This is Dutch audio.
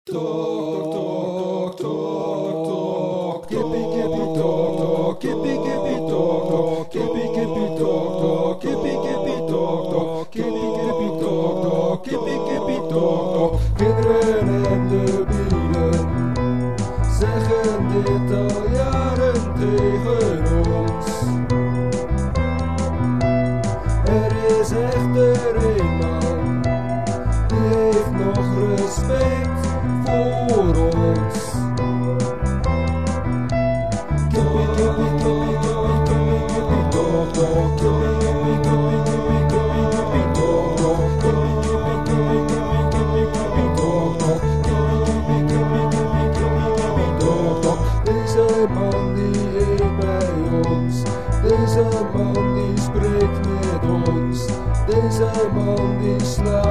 Tok, tok, tok, kippie, kippie, tok, kippie, kippie, tok, kippie, kippie, tok, kippie, kippie, tok, kippie, kippie, tok, kippie, kippie, tok. Kinderen en de bielen zeggen dit al jaren tegen ons. Er is echter een man die heeft nog respect voor ons. Kippie, kippie, kippie, kippie, kippie, kippie, tok, tok, kippie, kippie, kippie, kippie, kippie, kippie, tok, tok, kippie, kippie, kippie, kippie, kippie, kippie, tok, tok, kippie, kippie, kippie, kippie, kippie, kippie, tok, tok. Deze man die eet bij ons, deze man die spreekt met ons, deze man die slaat